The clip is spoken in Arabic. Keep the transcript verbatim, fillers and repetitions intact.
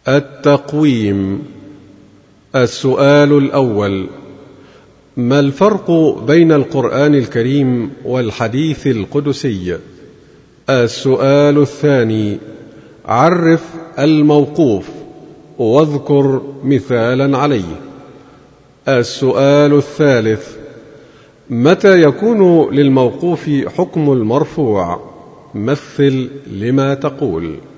التقويم. السؤال الأول: ما الفرق بين القرآن الكريم والحديث القدسي؟ السؤال الثاني: عرف الموقوف واذكر مثالا عليه. السؤال الثالث: متى يكون للموقوف حكم المرفوع؟ مثل لما تقول.